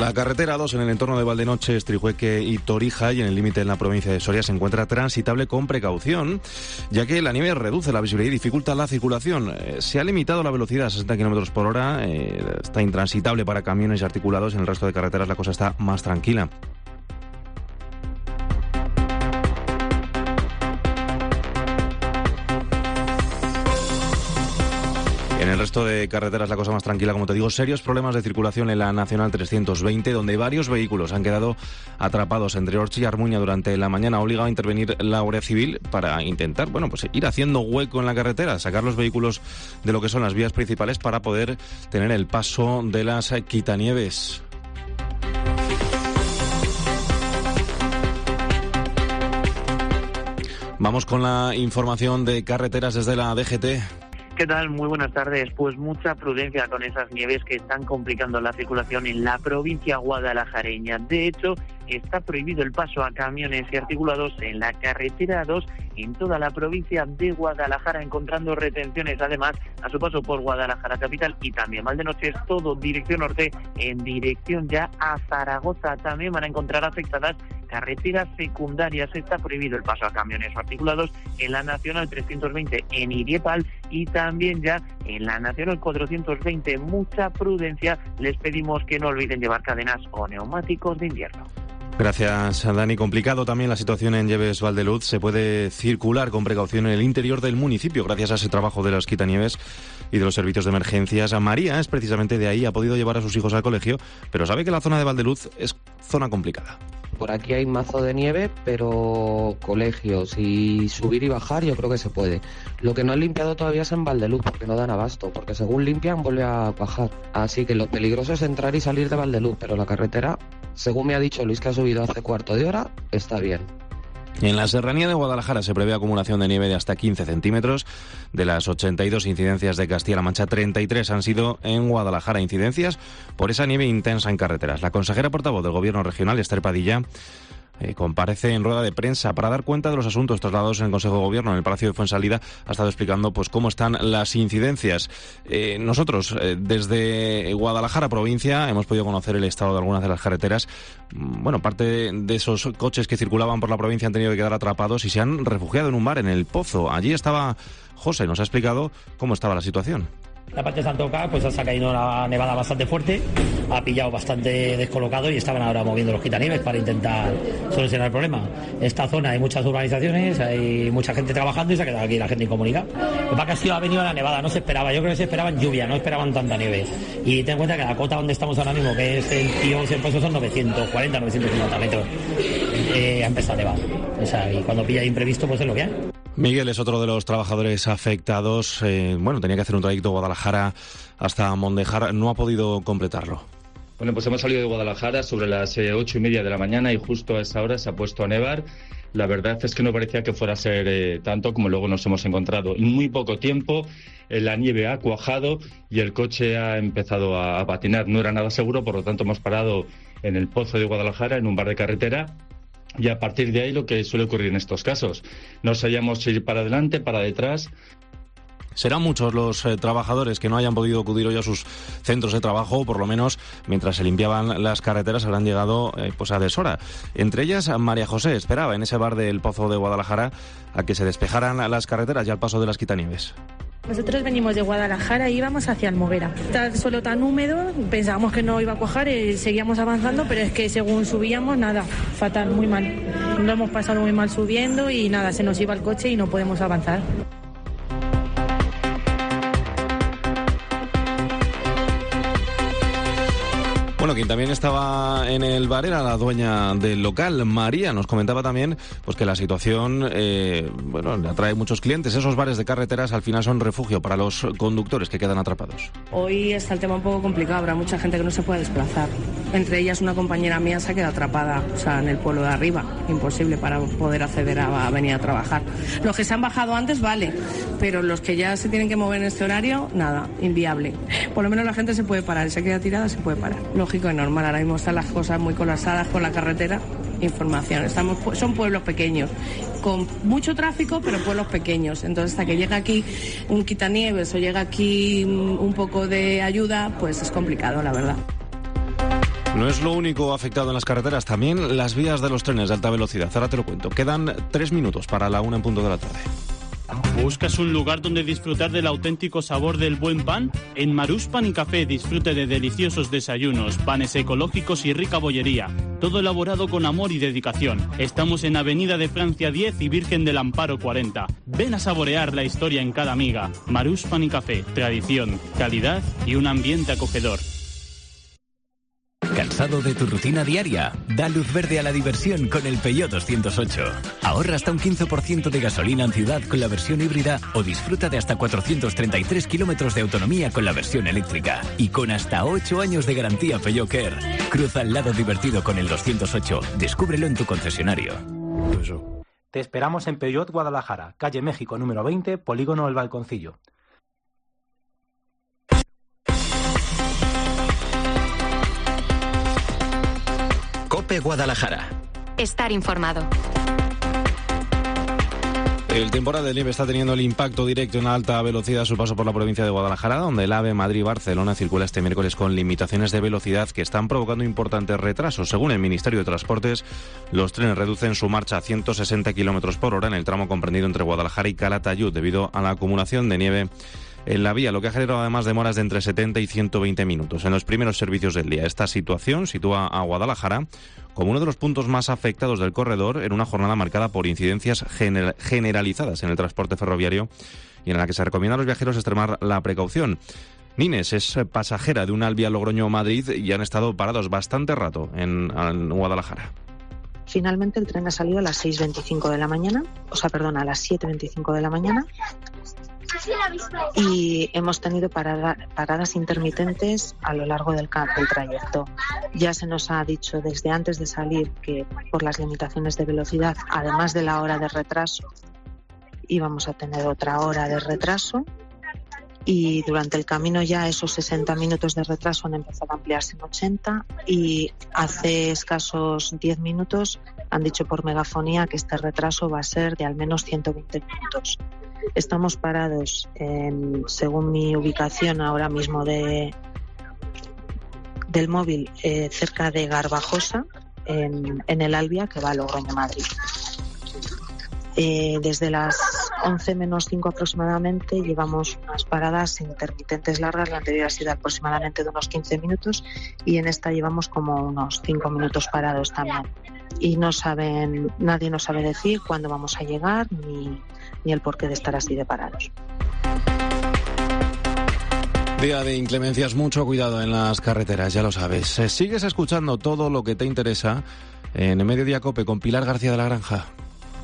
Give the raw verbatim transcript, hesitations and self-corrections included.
La carretera dos en el entorno de Valdenoches, Trijueque y Torija y en el límite en la provincia de Soria se encuentra transitable con precaución, ya que la nieve reduce la visibilidad y dificulta la circulación. Eh, se ha limitado la velocidad a sesenta kilómetros por hora, eh, está intransitable para camiones y articulados. En el resto de carreteras la cosa está más tranquila. En el resto de carreteras la cosa más tranquila, como te digo, serios problemas de circulación en la Nacional trescientos veinte, donde varios vehículos han quedado atrapados entre Orchi y Armuña durante la mañana. Ha obligado a intervenir la Guardia Civil para intentar, bueno, pues ir haciendo hueco en la carretera, sacar los vehículos de lo que son las vías principales para poder tener el paso de las quitanieves. Vamos con la información de carreteras desde la D G T. ¿Qué tal? Muy buenas tardes. Pues mucha prudencia con esas nieves que están complicando la circulación en la provincia guadalajareña. De hecho, está prohibido el paso a camiones y articulados en la carretera dos en toda la provincia de Guadalajara, encontrando retenciones además a su paso por Guadalajara capital y también Valdenoches, todo dirección norte, en dirección ya a Zaragoza. También van a encontrar afectadas carreteras secundarias. Está prohibido el paso a camiones o articulados en la Nacional trescientos veinte en Iriepal y también ya en la Nacional cuatrocientos veinte. Mucha prudencia. Les pedimos que no olviden llevar cadenas o neumáticos de invierno. Gracias, Dani. Complicado también la situación en Lleves Valdeluz. Se puede circular con precaución en el interior del municipio gracias a ese trabajo de los quitanieves y de los servicios de emergencias. A María es precisamente de ahí, ha podido llevar a sus hijos al colegio, pero sabe que la zona de Valdeluz es zona complicada. Por aquí hay mazo de nieve, pero colegios y subir y bajar yo creo que se puede. Lo que no han limpiado todavía es en Valdeluz, porque no dan abasto, porque según limpian vuelve a bajar. Así que lo peligroso es entrar y salir de Valdeluz, pero la carretera, según me ha dicho Luis que ha subido hace cuarto de hora, está bien. En la serranía de Guadalajara se prevé acumulación de nieve de hasta quince centímetros. De las ochenta y dos incidencias de Castilla-La Mancha, treinta y tres han sido en Guadalajara. Incidencias por esa nieve intensa en carreteras. La consejera portavoz del Gobierno regional, Esther Padilla, Eh, comparece en rueda de prensa para dar cuenta de los asuntos trasladados en el Consejo de Gobierno en el Palacio de Fuensalida. Ha estado explicando pues cómo están las incidencias. Eh, nosotros, eh, desde Guadalajara provincia, hemos podido conocer el estado de algunas de las carreteras. Bueno, parte de esos coches que circulaban por la provincia han tenido que quedar atrapados y se han refugiado en un bar, en el Pozo. Allí estaba José, nos ha explicado cómo estaba la situación. La parte de Santoca pues ha caído una nevada bastante fuerte, ha pillado bastante descolocado y estaban ahora moviendo los quitanieves para intentar solucionar el problema. En esta zona hay muchas urbanizaciones, hay mucha gente trabajando y se ha quedado aquí la gente incomunicada. Lo que pasa es que ha venido la nevada, no se esperaba, yo creo que se esperaban lluvia, no esperaban tanta nieve. Y ten en cuenta que la cota donde estamos ahora mismo, que es el Tío Semposo, son novecientos cuarenta, novecientos cincuenta metros. Eh, ha empezado a nevar. O sea, y cuando pilla imprevisto, pues es lo que hay. Miguel es otro de los trabajadores afectados. Eh, bueno, tenía que hacer un trayecto Guadalajara hasta Mondejar, no ha podido completarlo. Bueno, pues hemos salido de Guadalajara sobre las eh, ocho y media de la mañana y justo a esa hora se ha puesto a nevar. La verdad es que no parecía que fuera a ser eh, tanto como luego nos hemos encontrado. En muy poco tiempo eh, la nieve ha cuajado y el coche ha empezado a, a patinar. No era nada seguro, por lo tanto hemos parado en el Pozo de Guadalajara, en un bar de carretera. Y a partir de ahí lo que suele ocurrir en estos casos. No sabíamos ir para adelante, para detrás. Serán muchos los eh, trabajadores que no hayan podido acudir hoy a sus centros de trabajo, o por lo menos mientras se limpiaban las carreteras habrán llegado eh, pues a deshora. Entre ellas, María José esperaba en ese bar del Pozo de Guadalajara a que se despejaran las carreteras y al paso de las quitanieves. Nosotros venimos de Guadalajara y íbamos hacia Almoguera. Está el suelo tan húmedo, pensábamos que no iba a cuajar, y seguíamos avanzando, pero es que según subíamos, nada, fatal, muy mal. Lo hemos pasado muy mal subiendo y nada, se nos iba el coche y no podemos avanzar. Bueno, quien también estaba en el bar era la dueña del local, María. Nos comentaba también pues que la situación eh, bueno, le atrae muchos clientes. Esos bares de carreteras al final son refugio para los conductores que quedan atrapados. Hoy está el tema un poco complicado, habrá mucha gente que no se puede desplazar. Entre ellas una compañera mía se ha quedado atrapada, o sea, en el pueblo de arriba. Imposible para poder acceder a, a venir a trabajar. Los que se han bajado antes, vale, pero los que ya se tienen que mover en este horario, nada, inviable. Por lo menos la gente se puede parar, se queda tirada, se puede parar. Lógico y normal, ahora mismo están las cosas muy colapsadas por la carretera. Información, estamos, son pueblos pequeños, con mucho tráfico, pero pueblos pequeños. Entonces, hasta que llega aquí un quitanieves o llega aquí un poco de ayuda, pues es complicado, la verdad. No es lo único afectado en las carreteras, también las vías de los trenes de alta velocidad. Ahora te lo cuento. Quedan tres minutos para la una en punto de la tarde. ¿Buscas un lugar donde disfrutar del auténtico sabor del buen pan? En Marús Pan y Café disfrute de deliciosos desayunos, panes ecológicos y rica bollería. Todo elaborado con amor y dedicación. Estamos en Avenida de Francia diez y Virgen del Amparo cuarenta. Ven a saborear la historia en cada miga. Marús Pan y Café, tradición, calidad y un ambiente acogedor. ¿Cansado de tu rutina diaria? Da luz verde a la diversión con el Peugeot doscientos ocho. Ahorra hasta un quince por ciento de gasolina en ciudad con la versión híbrida o disfruta de hasta cuatrocientos treinta y tres kilómetros de autonomía con la versión eléctrica. Y con hasta ocho años de garantía Peugeot Care. Cruza el lado divertido con el doscientos ocho. Descúbrelo en tu concesionario. Te esperamos en Peugeot Guadalajara, calle México número veinte, Polígono El Balconcillo. COPE Guadalajara. Estar informado. El temporal de nieve está teniendo el impacto directo en alta velocidad a su paso por la provincia de Guadalajara, donde el AVE Madrid-Barcelona circula este miércoles con limitaciones de velocidad que están provocando importantes retrasos. Según el Ministerio de Transportes, los trenes reducen su marcha a ciento sesenta kilómetros por hora en el tramo comprendido entre Guadalajara y Calatayud, debido a la acumulación de nieve en la vía, lo que ha generado además demoras de entre setenta y ciento veinte minutos en los primeros servicios del día. Esta situación sitúa a Guadalajara como uno de los puntos más afectados del corredor en una jornada marcada por incidencias gener- generalizadas en el transporte ferroviario y en la que se recomienda a los viajeros extremar la precaución. Nines es pasajera de un Alvia Logroño-Madrid y han estado parados bastante rato en, en Guadalajara. Finalmente el tren ha salido a las seis veinticinco de la mañana, o sea, perdón, a las siete veinticinco de la mañana. Y hemos tenido parada, paradas intermitentes a lo largo del, del trayecto. Ya se nos ha dicho desde antes de salir que por las limitaciones de velocidad, además de la hora de retraso, íbamos a tener otra hora de retraso. Y durante el camino ya esos sesenta minutos de retraso han empezado a ampliarse en ochenta y hace escasos diez minutos han dicho por megafonía que este retraso va a ser de al menos ciento veinte minutos. Estamos parados, en, según mi ubicación ahora mismo de, del móvil, eh, cerca de Garbajosa, en, en el Alvia, que va a Logroño-Madrid. Eh, desde las once menos cinco aproximadamente llevamos unas paradas intermitentes largas. La anterior ha sido aproximadamente de unos quince minutos y en esta llevamos como unos cinco minutos parados también. Y no saben, nadie nos sabe decir cuándo vamos a llegar ni, ni el porqué de estar así de parados. Día de inclemencias, mucho cuidado en las carreteras, ya lo sabes. Sigues escuchando todo lo que te interesa en Mediodía Cope con Pilar García de la Granja.